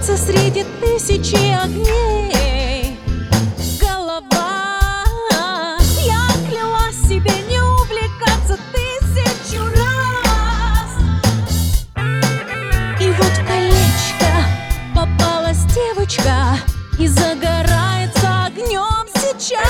светится среди тысячи огней. Голова, я клялась себе не увлекаться 1000 раз. И вот в колечко попалась девочка и загорается огнем сейчас.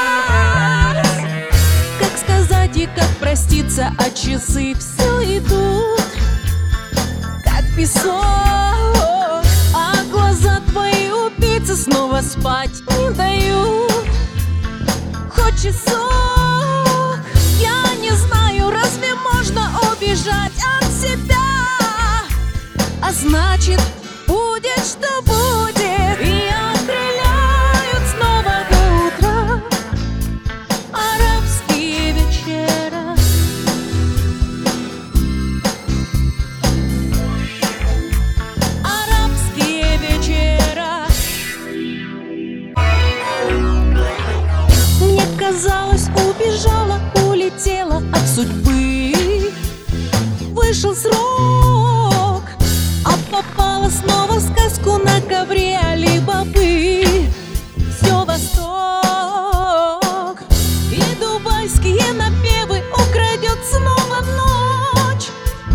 Как сказать и как проститься, а часы все идут, как песок. А глаза твои убийцы снова спать не дают. Хоть часок, я не знаю, разве можно убежать от себя? А значит, будет, что будет. И окрыляют снова до утра арабские вечера. Арабские вечера. Мне казалось, убежала, улетела от судьбы. Вышел срок, а попала снова в сказку на ковре Али-Бабы. Все восток, и дубайские напевы украдет снова ночь.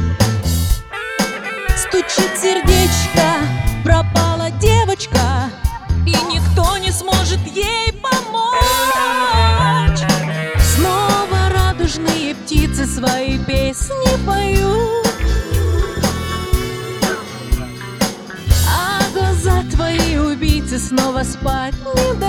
Стучит сердечко, пропала девочка, и никто не сможет ей помочь. Снова радужные птицы свои песни поют, а глаза твои убийцы снова спать не дают.